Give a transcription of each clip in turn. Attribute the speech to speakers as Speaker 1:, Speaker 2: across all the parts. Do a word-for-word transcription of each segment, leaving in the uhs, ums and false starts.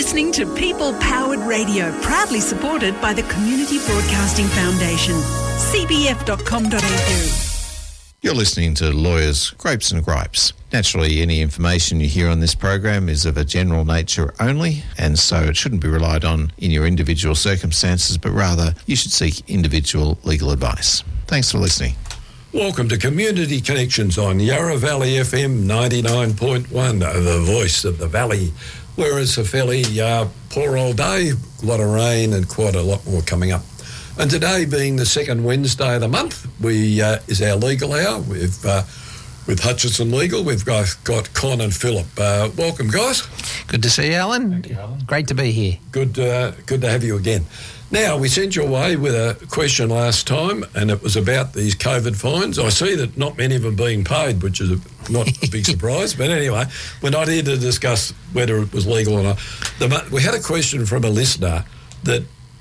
Speaker 1: listening to People Powered Radio, proudly supported by the Community Broadcasting Foundation. c b f dot com dot a u.
Speaker 2: You're listening to Lawyers, Grapes and Gripes. Naturally, any information you hear on this program is of a general nature only, and so it shouldn't be relied on in your individual circumstances, but rather you should seek individual legal advice. Thanks for listening.
Speaker 3: Welcome to Community Connections on Yarra Valley F M ninety-nine point one, the voice of the valley. Where it's a fairly uh, poor old day, a lot of rain and quite a lot more coming up. And today being the second Wednesday of the month, we uh, is our legal hour. We've uh, with Hutchinson Legal, we've got, got Con and Philip. Uh, welcome, guys.
Speaker 4: Good to see you, Alan.
Speaker 5: Thank you, Alan.
Speaker 4: Great to be here.
Speaker 3: Good, uh, good to have you again. Now, we sent you away with a question last time, and it was about these COVID fines. I see that not many of them being paid, which is a, not a big surprise. But anyway, we're not here to discuss whether it was legal or not. The, we had a question from a listener that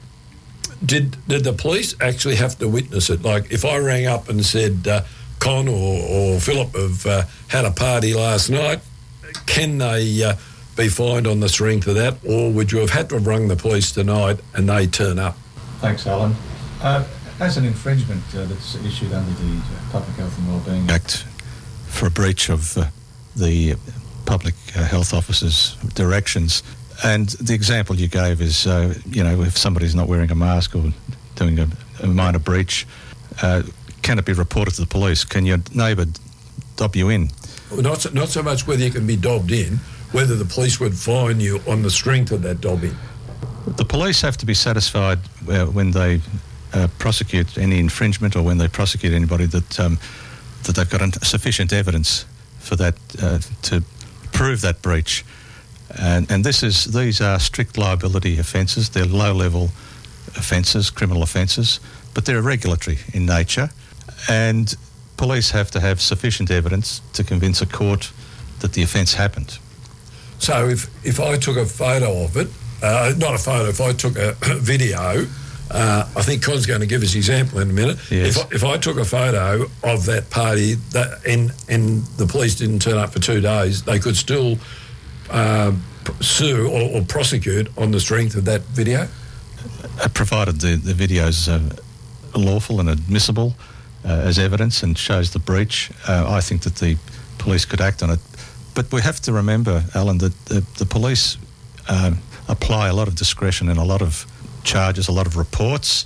Speaker 3: did did the police actually have to witness it? Like, if I rang up and said, uh, Con or, or Philip have uh, had a party last night, can they... Uh, be fined on the strength of that, or would you have had to have rung the police tonight and they turn up?
Speaker 5: Thanks, Alan. Uh, as an infringement uh, that's issued under the Public Health and Wellbeing Act for a breach of uh, the Public uh, Health Officer's directions, and the example you gave is, uh, you know, if somebody's not wearing a mask or doing a, a minor breach, uh, can it be reported to the police? Can your neighbour dob you in?
Speaker 3: Well, not so, not so much whether you can be dobbed in, whether the police would fine you on the strength of that dobbing.
Speaker 5: The police have to be satisfied uh, when they uh, prosecute any infringement or when they prosecute anybody that um, that they've got sufficient evidence for that uh, to prove that breach. And, and this is these are strict liability offences. They're low-level offences, criminal offences, but they're regulatory in nature. And police have to have sufficient evidence to convince a court that the offence happened.
Speaker 3: So if, if I took a photo of it, uh, not a photo, if I took a video, uh, I think Con's going to give us an example in a minute.
Speaker 5: Yes.
Speaker 3: If, I, if I took a photo of that party that, and, and the police didn't turn up for two days, they could still uh, sue or, or prosecute on the strength of that video?
Speaker 5: Uh, provided the, the video is uh, lawful and admissible uh, as evidence and shows the breach, uh, I think that the police could act on it. But we have to remember, Alan, that the, the police uh, apply a lot of discretion in a lot of charges, a lot of reports,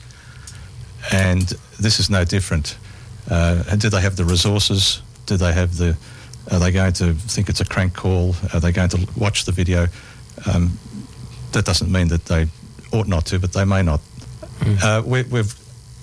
Speaker 5: and this is no different. Uh, do they have the resources? Do they have the... Are they going to think it's a crank call? Are they going to watch the video? Um, that doesn't mean that they ought not to, but they may not. Mm. Uh, we, we've,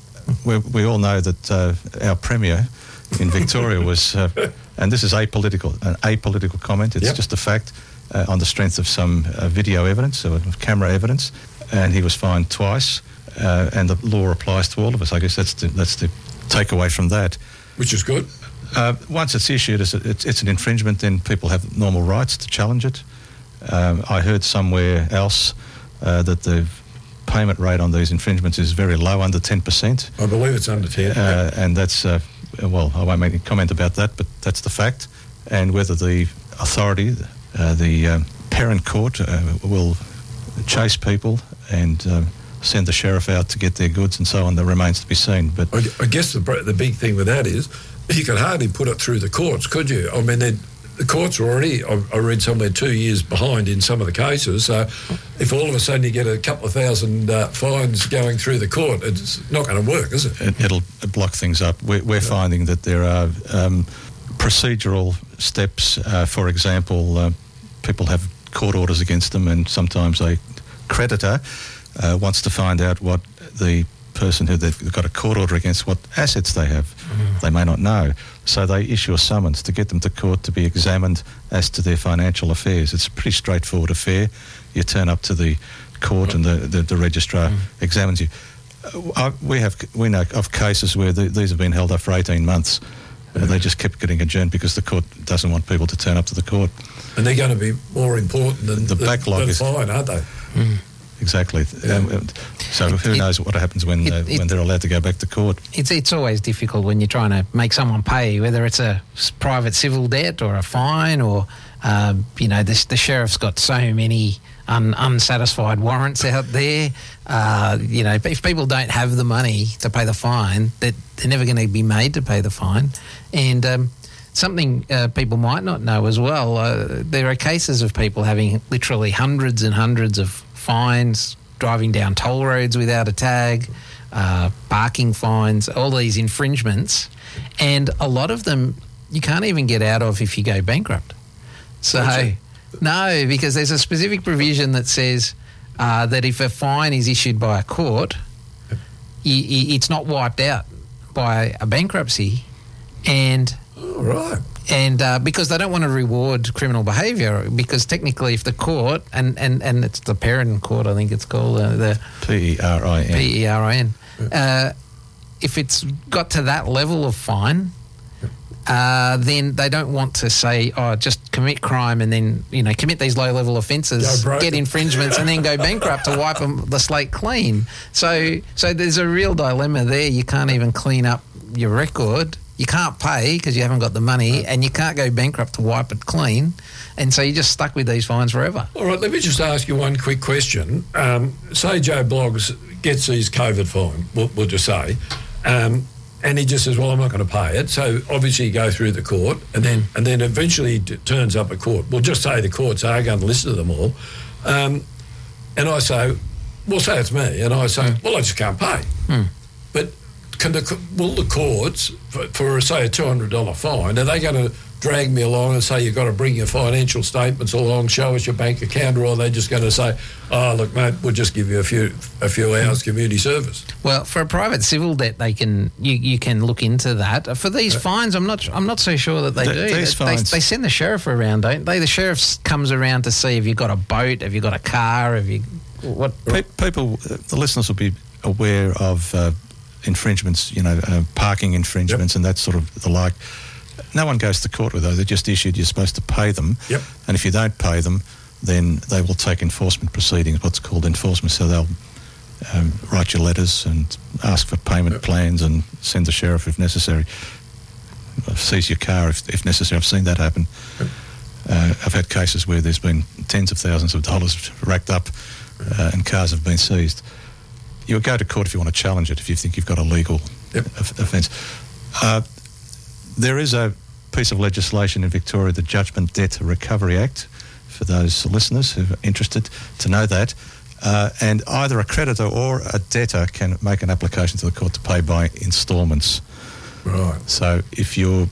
Speaker 5: we, we all know that uh, our Premier in Victoria was... Uh, and this is apolitical, an apolitical comment. It's
Speaker 3: yep.
Speaker 5: just a fact uh, on the strength of some uh, video evidence or camera evidence, and he was fined twice. Uh, and the law applies to all of us. I guess that's the, that's the takeaway from that.
Speaker 3: Which is good.
Speaker 5: Uh, once it's issued, it's, it's, it's an infringement. Then people have normal rights to challenge it. Um, I heard somewhere else uh, that the payment rate on these infringements is very low, under ten percent.
Speaker 3: I believe it's under ten.
Speaker 5: Uh, and that's. Uh, Well, I won't make any comment about that, but that's the fact. And whether the authority, uh, the um, parent court, uh, will chase people and uh, send the sheriff out to get their goods and so on, that remains to be seen. But
Speaker 3: I, I guess the the big thing with that is you could hardly put it through the courts, could you? I mean, the courts are already, I, I read somewhere, two years behind in some of the cases. So if all of a sudden you get a couple of thousand uh, fines going through the court, it's not going to work, is it?
Speaker 5: it it'll block things up. We're, we're yeah. finding that there are um, procedural steps. Uh, for example, uh, people have court orders against them, and sometimes a creditor uh, wants to find out what the person who they've got a court order against, what assets they have. Mm. They may not know. So they issue a summons to get them to court to be examined as to their financial affairs. It's a pretty straightforward affair. You turn up to the court and the, the, the registrar mm. examines you. Uh, we have we know of cases where the, these have been held up for eighteen months. Uh, they just kept getting adjourned because the court doesn't want people to turn up to the court.
Speaker 3: And they're going to be more important than
Speaker 5: the, the backlog
Speaker 3: than
Speaker 5: is
Speaker 3: fine, aren't they?
Speaker 5: Mm. Exactly. Yeah. Um, so who it, knows what happens when it, uh, it, when they're allowed to go back to court?
Speaker 4: It's it's always difficult when you're trying to make someone pay, whether it's a private civil debt or a fine, or um, you know, the, the sheriff's got so many un, unsatisfied warrants out there. Uh, you know, if people don't have the money to pay the fine, that they're never going to be made to pay the fine. And um, something uh, people might not know as well, uh, there are cases of people having literally hundreds and hundreds of fines, driving down toll roads without a tag, uh, parking fines, all these infringements, and a lot of them you can't even get out of if you go bankrupt. So, no, because there's a specific provision that says uh, that if a fine is issued by a court, y- y- it's not wiped out by a bankruptcy, and
Speaker 3: oh, right.
Speaker 4: And uh, because they don't want to reward criminal behaviour, because technically if the court, and, and, and it's the Perrin Court, I think it's called, uh, the
Speaker 5: P E R I N.
Speaker 4: P E R I N. Uh, if it's got to that level of fine, uh, then they don't want to say, oh, just commit crime and then, you know, commit these low-level offences, get infringements and then go bankrupt to wipe them, the slate clean. So, so there's a real dilemma there. You can't even clean up your record. You can't pay because you haven't got the money, and you can't go bankrupt to wipe it clean, and so you're just stuck with these fines forever.
Speaker 3: All right, let me just ask you one quick question. Um, say Joe Bloggs gets his COVID fine, we'll, we'll just say, um, and he just says, well, I'm not going to pay it. So obviously you go through the court, and then and then eventually it turns up at court. We'll just say the courts are going to listen to them all. Um, and I say, well, say it's me, and I say, mm. well, I just can't pay.
Speaker 4: Mm.
Speaker 3: But Can the, will the courts, for, for say a two hundred dollars fine, are they going to drag me along and say you've got to bring your financial statements along, show us your bank account, or are they just going to say, oh, look, mate, we'll just give you a few a few hours community service?
Speaker 4: Well, for a private civil debt, they can you, you can look into that. For these uh, fines, I'm not I'm not so sure that they
Speaker 5: the,
Speaker 4: do.
Speaker 5: These
Speaker 4: they,
Speaker 5: fines,
Speaker 4: they send the sheriff around, don't they? The sheriff comes around to see if you've got a boat, have you got a car, have you what?
Speaker 5: Pe- people, uh, the listeners will be aware of Uh, infringements, you know, uh, parking infringements, yep. and that sort of the like. No one goes to court with those. They're just issued. You're supposed to pay them.
Speaker 3: Yep.
Speaker 5: And if you don't pay them, then they will take enforcement proceedings, what's called enforcement. So they'll um, write you letters and ask for payment yep. plans and send the sheriff if necessary. Seize your car if, if necessary. I've seen that happen. Yep. Uh, I've had cases where there's been tens of thousands of dollars racked up uh, and cars have been seized. You'll go to court if you want to challenge it, if you think you've got a legal
Speaker 3: yep.
Speaker 5: offence. Uh, there is a piece of legislation in Victoria, the Judgment Debt Recovery Act, for those listeners who are interested to know that. Uh, and either a creditor or a debtor can make an application to the court to pay by instalments.
Speaker 3: Right.
Speaker 5: So if you're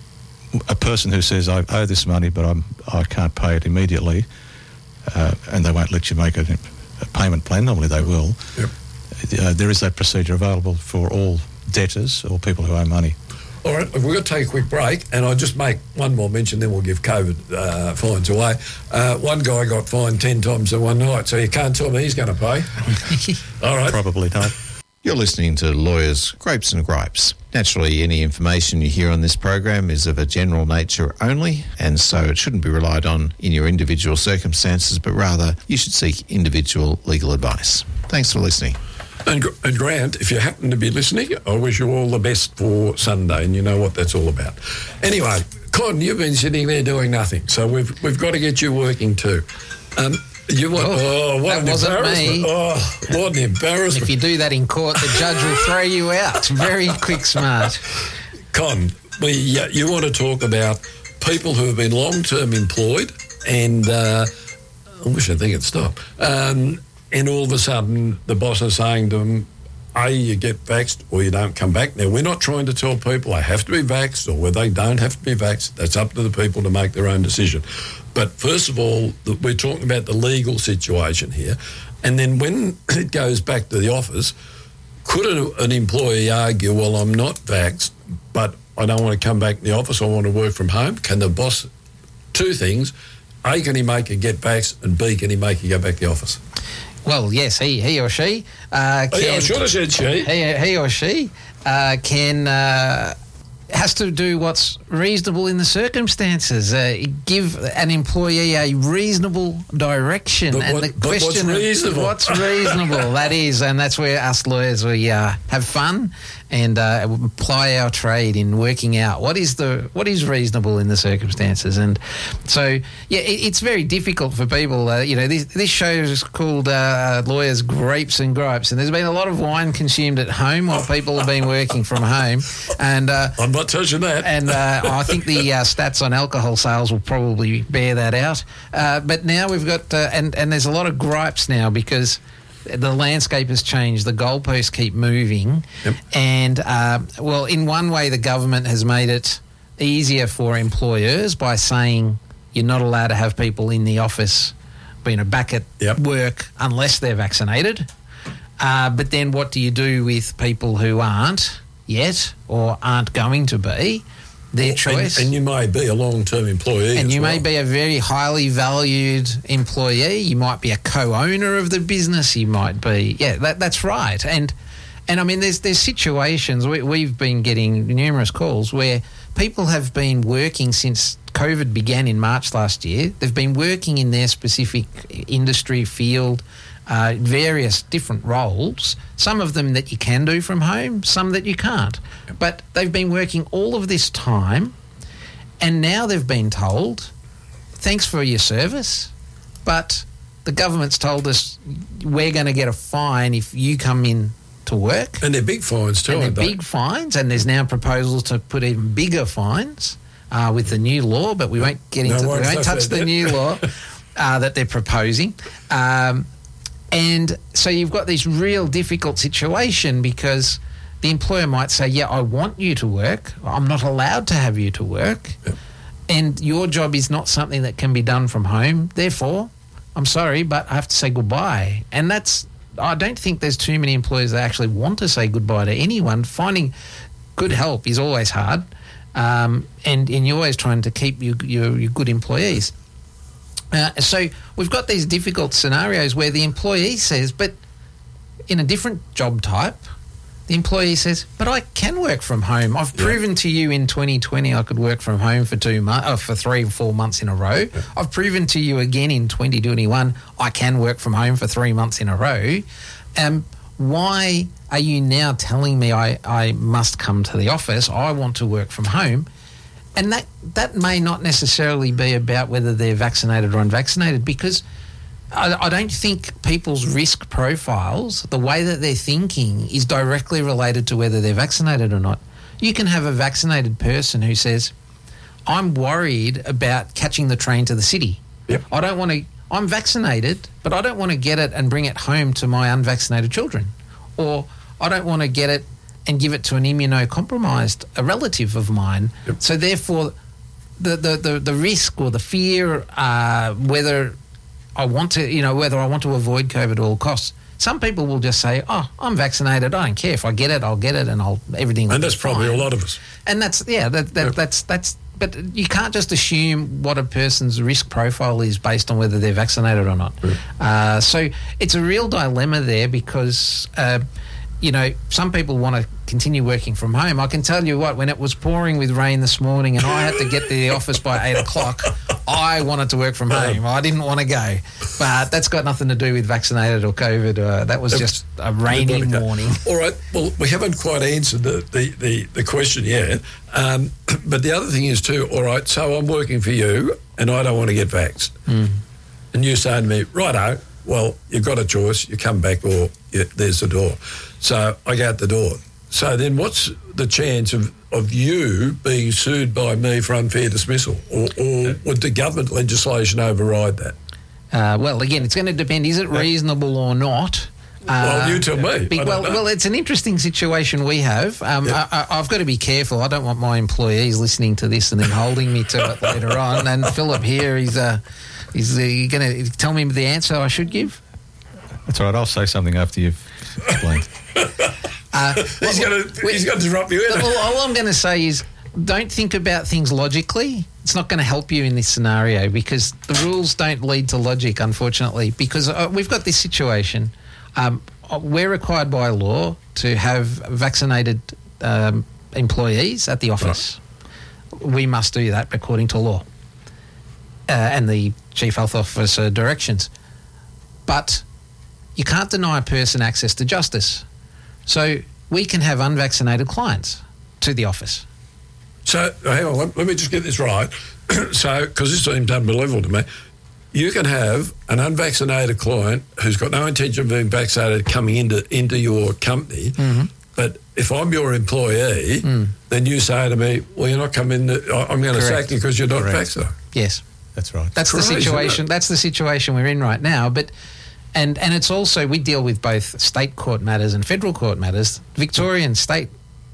Speaker 5: a person who says, I owe this money, but I'm, I can't pay it immediately, uh, and they won't let you make a, a payment plan, normally they will.
Speaker 3: Yep.
Speaker 5: Uh, there is that procedure available for all debtors or people who owe money.
Speaker 3: All right, we've got to take a quick break, and I'll just make one more mention, then we'll give COVID uh, fines away. Uh, one guy got fined ten times in one night, so you can't tell me he's going to pay. All right.
Speaker 5: Probably not.
Speaker 2: You're listening to Lawyers, Grapes and Gripes. Naturally, any information you hear on this program is of a general nature only, and so it shouldn't be relied on in your individual circumstances, but rather you should seek individual legal advice. Thanks for listening.
Speaker 3: And, and Grant, if you happen to be listening, I wish you all the best for Sunday, and you know what that's all about. Anyway, Con, you've been sitting there doing nothing, so we've we've got to get you working too. Um, you want? Oh, oh what an embarrassment! Me. Oh, what an embarrassment!
Speaker 4: If you do that in court, the judge will throw you out. Very quick, smart.
Speaker 3: Con, we uh, you want to talk about people who have been long-term employed, and uh, I wish I think it'd stop. Um, And all of a sudden, the boss is saying to them, A, you get vaxxed or you don't come back. Now, we're not trying to tell people they have to be vaxxed or whether they don't have to be vaxxed. That's up to the people to make their own decision. But first of all, we're talking about the legal situation here. And then when it goes back to the office, could an employee argue, well, I'm not vaxxed, but I don't want to come back to the office, I want to work from home? Can the boss, two things, A, can he make her get vaxxed, and B, can he make her go back to the office?
Speaker 4: Well, yes, he he or she uh, can.
Speaker 3: Oh, yeah, I should have said she.
Speaker 4: He, he or she uh, can uh, has to do what's reasonable in the circumstances. Uh, give an employee a reasonable direction.
Speaker 3: But
Speaker 4: and
Speaker 3: what-
Speaker 4: the
Speaker 3: but what's
Speaker 4: question of
Speaker 3: reasonable?
Speaker 4: what's reasonable, that is, and that's where us lawyers, we uh, have fun and uh, apply our trade in working out what is the what is reasonable in the circumstances. And so, yeah, it, it's very difficult for people. Uh, you know, this, this show is called uh, Lawyers Grapes and Gripes, and there's been a lot of wine consumed at home while people have been working from home. And uh,
Speaker 3: I'm not touching that.
Speaker 4: and uh, I think the uh, stats on alcohol sales will probably bear that out. Uh, but now we've got, uh, and, and there's a lot of gripes now because the landscape has changed. The goalposts keep moving.
Speaker 3: Yep.
Speaker 4: And, uh, well, in one way, the government has made it easier for employers by saying you're not allowed to have people in the office, you know, back at
Speaker 3: Yep.
Speaker 4: work unless they're vaccinated. Uh, but then what do you do with people who aren't yet or aren't going to be? Their choice.
Speaker 3: And, and you may be a long-term employee.
Speaker 4: And
Speaker 3: as
Speaker 4: you
Speaker 3: well.
Speaker 4: may be a very highly valued employee. You might be a co-owner of the business. You might be, yeah, that, that's right. And and I mean, there's there's situations we, we've been getting numerous calls where people have been working since COVID began in March last year. They've been working in their specific industry field, uh, various different roles. Some of them that you can do from home, some that you can't. But they've been working all of this time, and now they've been told, thanks for your service, but the government's told us we're going to get a fine if you come in to work.
Speaker 3: And they're big fines too,
Speaker 4: And
Speaker 3: aren't
Speaker 4: they're
Speaker 3: they?
Speaker 4: big fines, and there's now proposals to put even bigger fines uh, with the new law, but we won't get
Speaker 3: No,
Speaker 4: into
Speaker 3: won't
Speaker 4: we won't
Speaker 3: touch
Speaker 4: touch
Speaker 3: that
Speaker 4: the
Speaker 3: yet.
Speaker 4: new law uh, that they're proposing. Um, and so you've got this real difficult situation because the employer might say, yeah, I want you to work. I'm not allowed to have you to work.
Speaker 3: Yep.
Speaker 4: And your job is not something that can be done from home. Therefore, I'm sorry, but I have to say goodbye. And that's, I don't think there's too many employers that actually want to say goodbye to anyone. Finding good help is always hard. Um, and, and you're always trying to keep your, your, your good employees. Uh, so we've got these difficult scenarios where the employee says, but in a different job type, the employee says, but I can work from home. I've
Speaker 3: Yeah.
Speaker 4: proven to you in twenty twenty I could work from home for two months, oh, for three or four months in a row.
Speaker 3: Yeah.
Speaker 4: I've proven to you again in twenty twenty-one I can work from home for three months in a row. Um, why are you now telling me I, I must come to the office? I want to work from home. And that, that may not necessarily be about whether they're vaccinated or unvaccinated, because I, I don't think people's risk profiles, the way that they're thinking, is directly related to whether they're vaccinated or not. You can have a vaccinated person who says, I'm worried about catching the train to the city.
Speaker 3: Yep.
Speaker 4: I don't want to, I'm vaccinated, but I don't want to get it and bring it home to my unvaccinated children. Or I don't want to get it and give it to an immunocompromised, a relative of mine.
Speaker 3: Yep.
Speaker 4: So therefore, the, the, the, the risk or the fear, uh, whether I want to, you know, whether I want to avoid COVID at all costs. Some people will just say, oh, I'm vaccinated. I don't care. If I get it, I'll get it and I'll, everything will
Speaker 3: And that's
Speaker 4: be
Speaker 3: probably
Speaker 4: fine.
Speaker 3: a lot of us.
Speaker 4: And that's, yeah, that, that,
Speaker 3: Yep.
Speaker 4: that's, that's, but you can't just assume what a person's risk profile is based on whether they're vaccinated or not. Uh, so it's a real dilemma there because, uh, you know, some people want to continue working from home. I can tell you what, when it was pouring with rain this morning and I had to get to the office by eight o'clock, I wanted to work from home. I didn't want to go. But that's got nothing to do with vaccinated or COVID. Uh, that was just a rainy
Speaker 3: You've got to go.
Speaker 4: morning.
Speaker 3: All right. Well, we haven't quite answered the, the, the, the question yet. Um, but the other thing is too, all right, so I'm working for you and I don't want to get vaxxed.
Speaker 4: Mm.
Speaker 3: And you say to me, righto, well, you've got a choice. You come back or you, there's the door. So I go out the door. So then what's the chance of, of you being sued by me for unfair dismissal? Or, or would the government legislation override that?
Speaker 4: Uh, well, again, it's going to depend. Is it reasonable or not?
Speaker 3: Well,
Speaker 4: Uh,
Speaker 3: you tell me. I
Speaker 4: Be-
Speaker 3: don't
Speaker 4: well,
Speaker 3: know.
Speaker 4: well, it's an interesting situation we have. Um,
Speaker 3: Yeah.
Speaker 4: I, I, I've got to be careful. I don't want my employees listening to this and then holding me to it later on. And Philip here, he's uh, he's uh, going to tell me the answer I should give.
Speaker 5: That's all right. I'll say something after you've explained.
Speaker 4: Uh,
Speaker 3: He's going to
Speaker 4: we-
Speaker 3: he's going to drop you in.
Speaker 4: all, all I'm going to say is don't think about things logically. It's not going to help you in this scenario because the rules don't lead to logic, unfortunately, because uh, we've got this situation. Um, we're required by law to have vaccinated um, employees at the office, right. we must do that according to law uh, and the Chief Health Officer directions. But you can't deny a person access to justice. So we can have unvaccinated clients to the office.
Speaker 3: So, hang on, let, let me just get this right. So, because this seems unbelievable to me, you can have an unvaccinated client who's got no intention of being vaccinated coming into into your company, mm-hmm. but if I'm your employee, mm. then you say to me, well, you're not coming, to, I'm going to sack you because you're not
Speaker 5: Correct.
Speaker 3: vaccinated.
Speaker 4: Yes.
Speaker 5: That's right.
Speaker 4: That's
Speaker 3: Crazy,
Speaker 4: the situation. That's the situation we're in right now. But and and it's also, we deal with both state court matters and federal court matters. Victorian state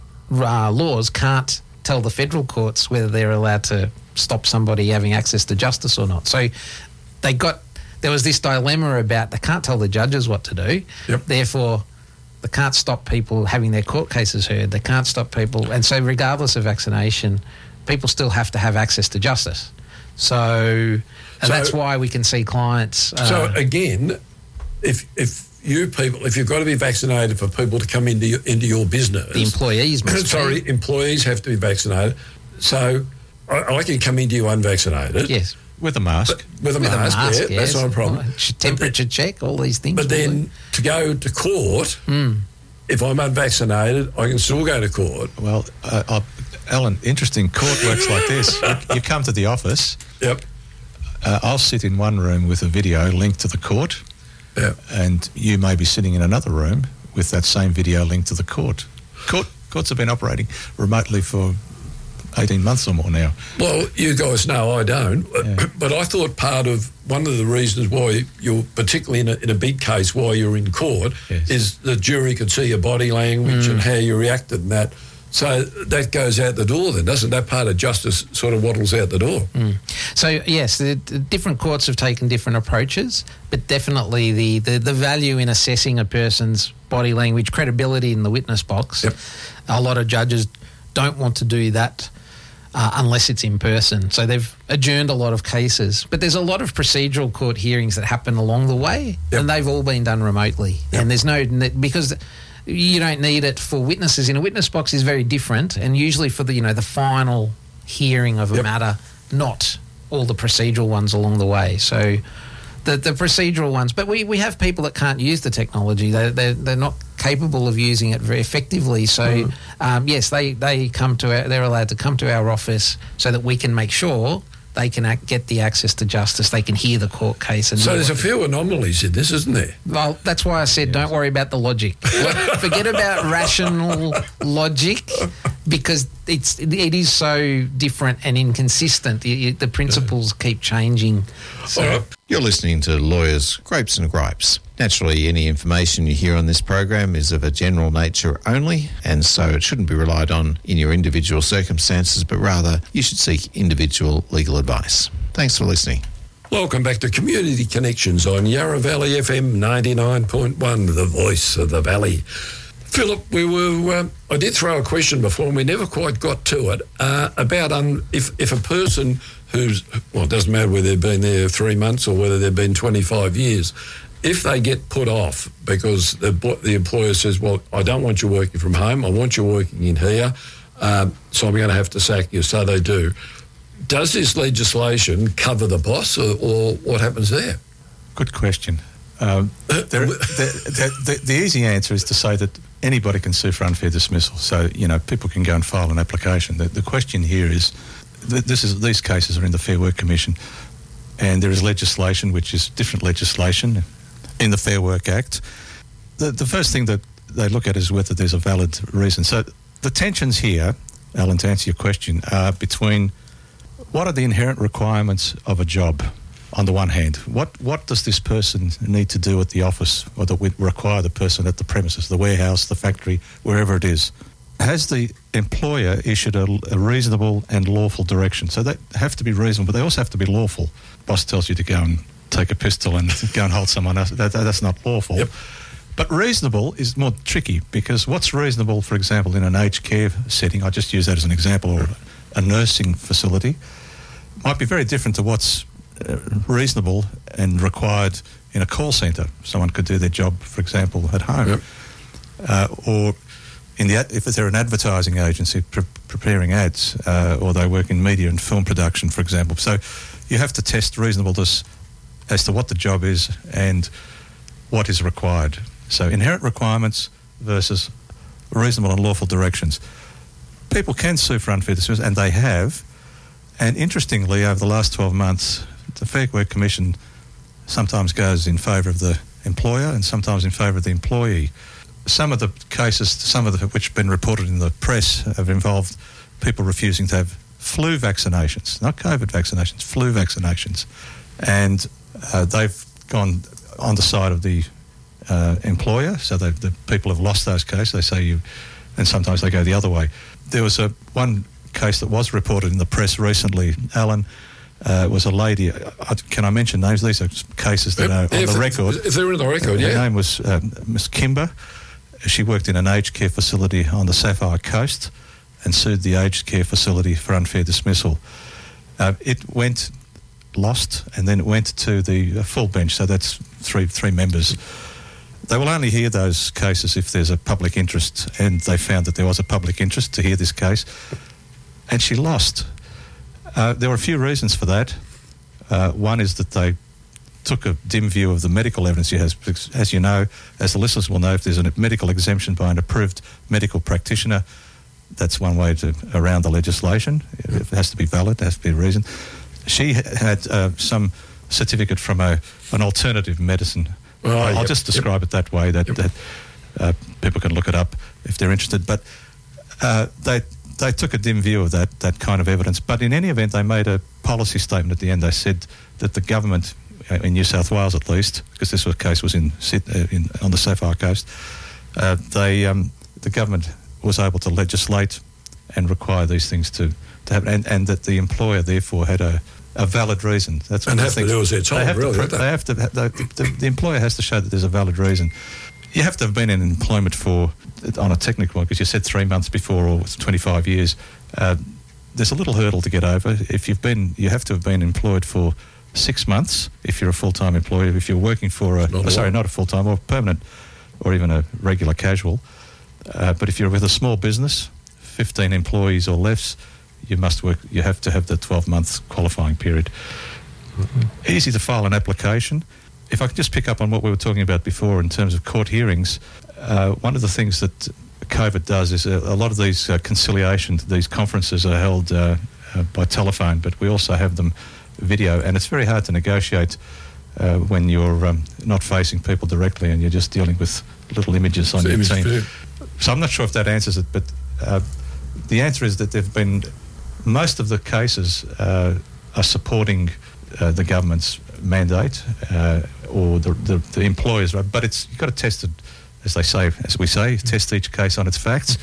Speaker 4: uh, laws can't tell the federal courts whether they're allowed to stop somebody having access to justice or not. So they got, there was this dilemma about they can't tell the judges what to do.
Speaker 3: Yep.
Speaker 4: Therefore, they can't stop people having their court cases heard. They can't stop people. And so regardless of vaccination, people still have to have access to justice. So, and
Speaker 3: so
Speaker 4: that's why we can see clients. Uh,
Speaker 3: so again, if if you people, if you've got to be vaccinated for people to come into your, into your business,
Speaker 4: the employees must
Speaker 3: sorry,
Speaker 4: be.
Speaker 3: employees have to be vaccinated. So I, I can come into you unvaccinated.
Speaker 4: Yes.
Speaker 5: With a mask.
Speaker 3: But, with a
Speaker 4: With
Speaker 3: mask,
Speaker 4: a mask,
Speaker 3: yeah,
Speaker 4: yes.
Speaker 3: that's not a problem.
Speaker 4: Temperature check, all these things.
Speaker 3: But then to go to court, mm. if I'm unvaccinated, I can still go to court.
Speaker 5: Well, uh, uh, Alan, interesting. Court works like this. You, you come to the office.
Speaker 3: Yep.
Speaker 5: Uh, I'll sit in one room with a video linked to the court.
Speaker 3: Yep.
Speaker 5: And you may be sitting in another room with that same video linked to the court. Court courts have been operating remotely for eighteen months or more now.
Speaker 3: Well, you guys know I don't,
Speaker 5: Yeah.
Speaker 3: but I thought part of one of the reasons why you're, particularly in a, in a big case, why you're in court,
Speaker 5: Yes.
Speaker 3: is the jury could see your body language
Speaker 4: Mm.
Speaker 3: and how you reacted and that. So that goes out the door then, doesn't that? Part of justice sort of waddles out the door.
Speaker 4: Mm. So, yes, the, the different courts have taken different approaches, but definitely the, the, the value in assessing a person's body language, credibility in the witness box,
Speaker 3: Yep.
Speaker 4: a lot of judges don't want to do that uh, unless it's in person. So they've adjourned a lot of cases. But there's a lot of procedural court hearings that happen along the way,
Speaker 3: Yep.
Speaker 4: and they've all been done remotely.
Speaker 3: Yep.
Speaker 4: And there's no... because... you don't need it for witnesses. In a witness box is very different, and usually for the, you know, the final hearing of a
Speaker 3: Yep.
Speaker 4: matter, not all the procedural ones along the way. So the the procedural ones, but we, we have people that can't use the technology. They they're, they're not capable of using it very effectively. So
Speaker 3: Mm.
Speaker 4: um, yes, they they come to our, they're allowed to come to our office so that we can make sure they can act, get the access to justice. They can hear the court case. And
Speaker 3: So
Speaker 4: know
Speaker 3: there's a
Speaker 4: what to-
Speaker 3: few anomalies in this, isn't there?
Speaker 4: Well, that's why I said don't worry about the logic. Forget about rational logic, because it's it is so different and inconsistent. The, the principles keep changing. So,
Speaker 3: All right.
Speaker 2: You're listening to Lawyers, Grapes and Gripes. Naturally, any information you hear on this program is of a general nature only, and so it shouldn't be relied on in your individual circumstances, but rather you should seek individual legal advice. Thanks for listening.
Speaker 3: Welcome back to Community Connections on Yarra Valley F M ninety-nine point one, the voice of the valley. Philip, we were. Um, I did throw a question before, and we never quite got to it uh, about um, if if a person who's, well, it doesn't matter whether they've been there three months or whether they've been twenty-five years, if they get put off because the the employer says, well, I don't want you working from home, I want you working in here, um, so I'm going to have to sack you. So they do. Does this legislation cover the boss, or, or what happens there?
Speaker 5: Good question. Um, there, the, the, the, the easy answer is to say that anybody can sue for unfair dismissal. So, you know, people can go and file an application. The, the question here is, th- this is these cases are in the Fair Work Commission, and there is legislation, which is different legislation in the Fair Work Act. The, the first thing that they look at is whether there's a valid reason. So the tensions here, Alan, to answer your question, are between what are the inherent requirements of a job on the one hand? What what does this person need to do at the office, or that would require the person at the premises, the warehouse, the factory, wherever it is? Has the employer issued a, a reasonable and lawful direction? So they have to be reasonable, but they also have to be lawful. Boss tells you to go and take a pistol and go and hold someone else. That, that, that's not lawful.
Speaker 3: Yep.
Speaker 5: But reasonable is more tricky, because what's reasonable, for example, in an aged care setting, I just use that as an example, or a nursing facility, might be very different to what's uh, reasonable and required in a call centre. Someone could do their job, for example, at home.
Speaker 3: Yep.
Speaker 5: Uh, or in the ad- if they're an advertising agency pre- preparing ads, uh, or they work in media and film production, for example. So you have to test reasonableness as to what the job is and what is required. So inherent requirements versus reasonable and lawful directions. People can sue for unfair dismissal, and they have. And interestingly, over the last twelve months, the Fair Work Commission sometimes goes in favour of the employer and sometimes in favour of the employee. Some of the cases, some of the, which have been reported in the press, have involved people refusing to have flu vaccinations, not COVID vaccinations, flu vaccinations. And uh, they've gone on the side of the uh, employer, so the people have lost those cases. They say you, and sometimes they go the other way. There was a one case that was reported in the press recently, Alan. Uh, was a lady. Uh, can I mention names? These are cases that are on
Speaker 3: if
Speaker 5: the record.
Speaker 3: If they're in the record,
Speaker 5: uh,
Speaker 3: yeah.
Speaker 5: Her name was uh, Miss Kimber. She worked in an aged care facility on the Sapphire Coast and sued the aged care facility for unfair dismissal. Uh, it went lost, and then it went to the uh, full bench. So that's three three members. They will only hear those cases if there's a public interest, and they found that there was a public interest to hear this case, and she lost. Uh, there were a few reasons for that. Uh, one is that they took a dim view of the medical evidence. You has, as you know, as the listeners will know, if there's a medical exemption by an approved medical practitioner, that's one way to around the legislation. It has to be valid, it has to be a reason. She had uh, some certificate from a, an alternative medicine.
Speaker 3: Oh,
Speaker 5: I'll
Speaker 3: yep,
Speaker 5: just describe
Speaker 3: yep.
Speaker 5: it that way, that,
Speaker 3: Yep.
Speaker 5: that uh, people can look it up if they're interested. But uh, they... They took a dim view of that that kind of evidence. But in any event, they made a policy statement at the end. They said that the government, in New South Wales at least, because this was, case was in, in on the Sapphire Coast, uh, they um, the government was able to legislate and require these things to, to happen, and, and that the employer therefore had a, a valid reason. That's
Speaker 3: and
Speaker 5: what
Speaker 3: have
Speaker 5: I think.
Speaker 3: to do as they're told,
Speaker 5: they have
Speaker 3: really.
Speaker 5: To,
Speaker 3: They?
Speaker 5: they have to. They, the, the employer has to show that there's a valid reason. You have to have been in employment for, on a technical one, because you said three months before or twenty-five years. Uh, there's a little hurdle to get over. If you've been, you have to have been employed for six months if you're a full-time employee. If you're working for a,
Speaker 3: Not
Speaker 5: oh, sorry,
Speaker 3: one.
Speaker 5: not a full-time or permanent, or even a regular casual. Uh, but if you're with a small business, fifteen employees or less, you must work. You have to have the twelve-month qualifying period. Mm-hmm. Easy to file an application. If I could just pick up on what we were talking about before in terms of court hearings, uh, one of the things that COVID does is a, a lot of these uh, conciliation, these conferences are held uh, uh, by telephone, but we also have them video, and it's very hard to negotiate uh, when you're um, not facing people directly and you're just dealing with little images on
Speaker 3: It's
Speaker 5: your
Speaker 3: image
Speaker 5: team.
Speaker 3: view.
Speaker 5: So I'm not sure if that answers it, but uh, the answer is that there've been, most of the cases uh, are supporting uh, the government's mandate uh, or the, the, the employers, right? But it's, you've got to test it, as they say, as we say, test each case on its facts.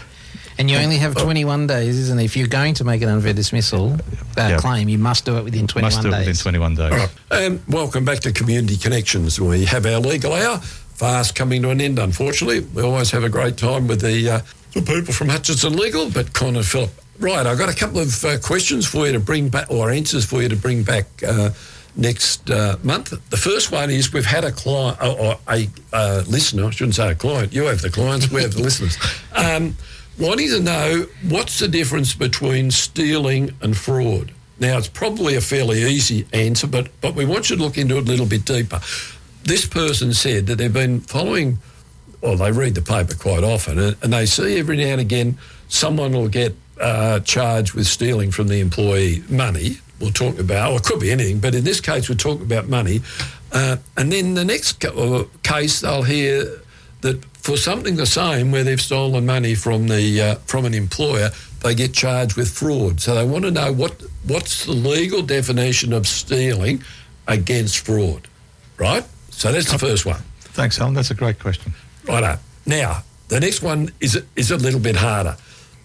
Speaker 4: And you only have twenty-one days, isn't it? If you're going to make an unfair dismissal uh,
Speaker 5: Yeah.
Speaker 4: claim, you must do it within twenty-one
Speaker 5: Must do it
Speaker 4: days.
Speaker 5: within twenty-one days.
Speaker 3: All right. And welcome back to Community Connections. We have our legal hour, fast coming to an end, unfortunately. We always have a great time with the, uh, the people from Hutchinson Legal, but Con and Philip. Right, I've got a couple of uh, questions for you to bring back, or answers for you to bring back uh, next uh, month. The first one is we've had a client, or, or a uh, listener, I shouldn't say a client, you have the clients, we have the listeners, um, wanting to know what's the difference between stealing and fraud. Now, it's probably a fairly easy answer, but, but we want you to look into it a little bit deeper. This person said that they've been following, well, they read the paper quite often, and, and they see every now and again someone will get uh, charged with stealing from the employee money. We'll talk about, or it could be anything, but in this case we're talking about money. Uh, and then the next co- case they'll hear that for something the same, where they've stolen money from the uh, from an employer, they get charged with fraud. So they want to know what what's the legal definition of stealing against fraud, right? So that's the first one.
Speaker 5: Thanks, Alan. That's a great question.
Speaker 3: Righto. Now, the next one is is a little bit harder.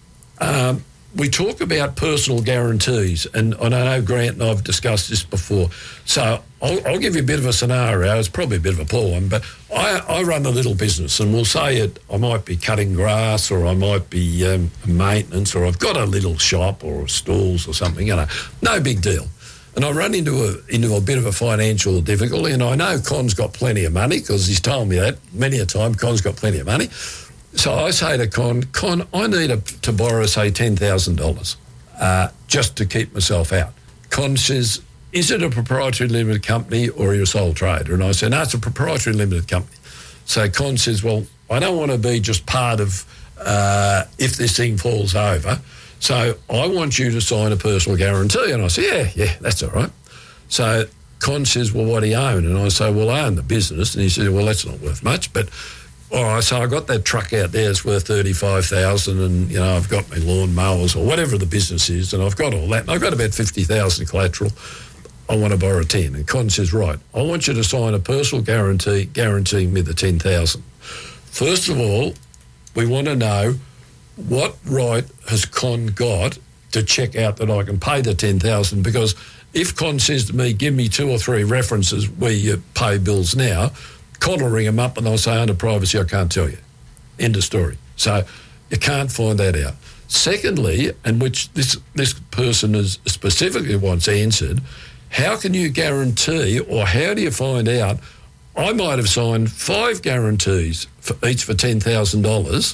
Speaker 3: Um, we talk about personal guarantees, and, and I know Grant and I've discussed this before. So I'll, I'll give you a bit of a scenario. It's probably a bit of a poor one, but I, I run a little business, and we'll say it. I might be cutting grass, or I might be um, maintenance, or I've got a little shop or stalls or something. You know, no big deal. And I run into a into a bit of a financial difficulty, and I know Con's got plenty of money because he's told me that many a time. Con's got plenty of money. So I say to Con, Con, I need a, to borrow, say, ten thousand dollars uh, just to keep myself out. Con says, is it a proprietary limited company or are you a sole trader? And I say, no, it's a proprietary limited company. So Con says, well, I don't want to be just part of uh, if this thing falls over. So I want you to sign a personal guarantee. And I say, yeah, yeah, that's all right. So Con says, well, what do you own? And I say, well, I own the business. And he said, well, that's not worth much. But, all right, so I got that truck out there. It's worth thirty-five thousand dollars and, you know, I've got my lawn mowers or whatever the business is, and I've got all that. And I've got about fifty thousand dollars collateral. I want to borrow ten. And Con says, right, I want you to sign a personal guarantee guaranteeing me the ten thousand dollars. First of all, we want to know what right has Con got to check out that I can pay the ten thousand dollars, because if Con says to me, give me two or three references where you pay bills now, Con will ring them up and they'll say, under privacy, I can't tell you. End of story. So you can't find that out. Secondly, and which this this person is specifically wants answered, how can you guarantee, or how do you find out? I might have signed five guarantees, for each for ten thousand dollars.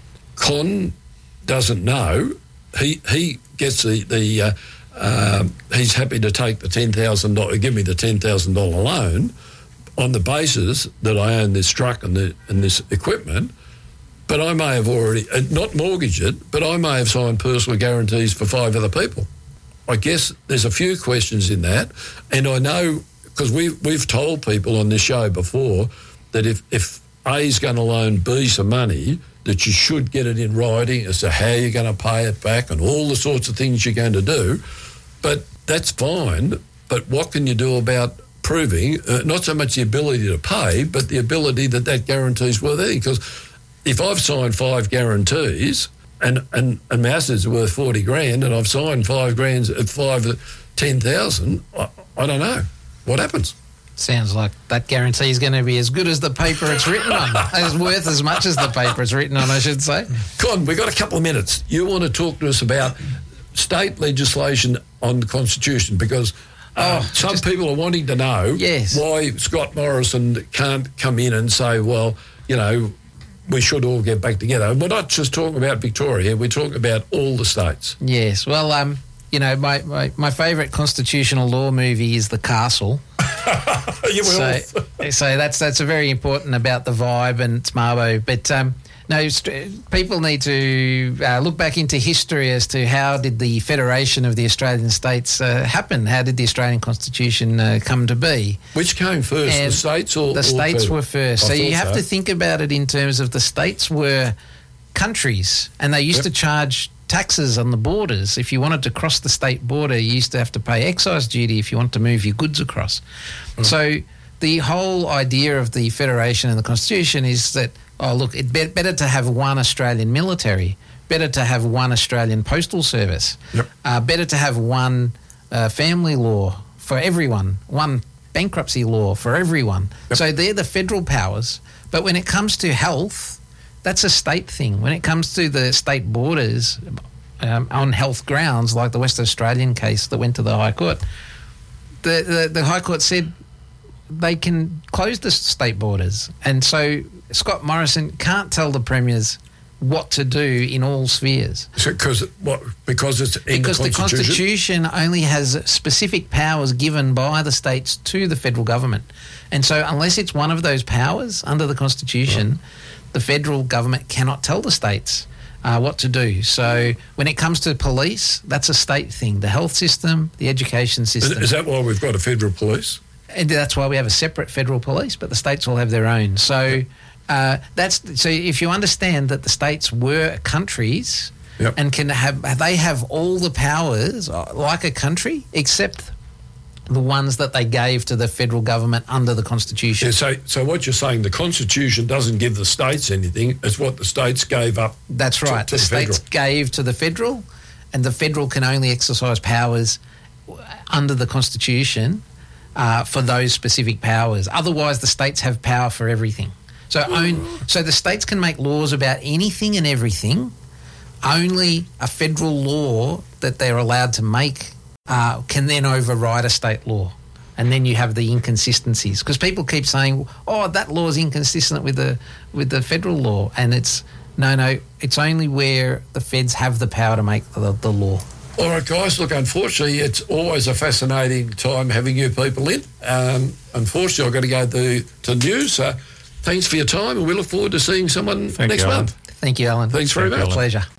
Speaker 3: Con doesn't know. He he gets the, the uh, uh, he's happy to take the ten thousand dollars, give me the ten thousand dollars loan on the basis that I own this truck and, the, and this equipment, but I may have already, uh, not mortgaged it, but I may have signed personal guarantees for five other people. I guess there's a few questions in that, and I know, because we've, we've told people on this show before that if, if A is going to loan B some money, that you should get it in writing as to how you're going to pay it back and all the sorts of things you're going to do. But that's fine, but what can you do about proving uh, not so much the ability to pay, but the ability that that guarantee's worth anything? Because if I've signed five guarantees and, and, and my assets are worth forty grand and I've signed five grand at five at ten thousand, I, I don't know. What happens?
Speaker 4: Sounds like that guarantee is going to be as good as the paper it's written on. It's worth as much as the paper it's written on, I should say.
Speaker 3: Con, we've got a couple of minutes. You want to talk to us about state legislation on the Constitution, because Uh, oh, some just, people are wanting to know
Speaker 4: yes.
Speaker 3: why Scott Morrison can't come in and say, well, you know, we should all get back together. We're not just talking about Victoria, we're talking about all the states.
Speaker 4: Yes, well, um, you know, my, my, my favourite constitutional law movie is The Castle.
Speaker 3: You will.
Speaker 4: So, so that's that's a very important about the vibe and it's Mabo. But um, no, st- people need to uh, look back into history as to how did the Federation of the Australian States uh, happen? How did the Australian Constitution uh, come to be?
Speaker 3: Which came first, and the states or
Speaker 4: the
Speaker 3: or
Speaker 4: states
Speaker 3: federal?
Speaker 4: were first.
Speaker 3: I
Speaker 4: So you have
Speaker 3: so.
Speaker 4: to think about it in terms of the states were countries, and they used
Speaker 3: Yep.
Speaker 4: to charge taxes on the borders. If you wanted to cross the state border, you used to have to pay excise duty if you want to move your goods across. Mm. So the whole idea of the Federation and the Constitution is that, oh, look, it's be- better to have one Australian military, better to have one Australian postal service,
Speaker 3: Yep.
Speaker 4: uh, better to have one uh, family law for everyone, one bankruptcy law for everyone.
Speaker 3: Yep.
Speaker 4: So they're the federal powers. But when it comes to health, that's a state thing. When it comes to the state borders um, on health grounds, like the West Australian case that went to the High Court, the, the, the High Court said they can close the state borders. And so Scott Morrison can't tell the premiers what to do in all spheres.
Speaker 3: So, cause, what, because it's in
Speaker 4: because
Speaker 3: the Constitution?
Speaker 4: the Constitution only has specific powers given by the states to the federal government. And so unless it's one of those powers under the Constitution, right, the federal government cannot tell the states uh, what to do. So when it comes to police, that's a state thing. The health system, the education system.
Speaker 3: Is that why we've got a federal police?
Speaker 4: And that's why we have a separate federal police, but the states all have their own. So uh, that's so if you understand that the states were countries, yep, and can have they have all the powers like a country, except the ones that they gave to the federal government under the Constitution.
Speaker 3: Yeah, so, so what you're saying, the Constitution doesn't give the states anything. It's what the states gave up.
Speaker 4: That's right.
Speaker 3: To, to
Speaker 4: the,
Speaker 3: the
Speaker 4: states
Speaker 3: federal.
Speaker 4: gave to the federal, and the federal can only exercise powers under the Constitution uh, for those specific powers. Otherwise, the states have power for everything. So, own, so the states can make laws about anything and everything. Only a federal law that they're allowed to make Uh, can then override a state law, and then you have the inconsistencies, because people keep saying, "Oh, that law is inconsistent with the with the federal law," and it's No, no, it's only where the feds have the power to make the, the law.
Speaker 3: All right, guys, look, unfortunately, it's always a fascinating time having you people in. Um, unfortunately, I've got to go to, to news. So thanks for your time, and we look forward to seeing someone
Speaker 5: Thank
Speaker 3: next
Speaker 5: you, Alan.
Speaker 3: month.
Speaker 4: Thank you, Alan.
Speaker 3: Thanks very
Speaker 5: Thank you,
Speaker 3: much.
Speaker 5: Alan.
Speaker 4: Pleasure.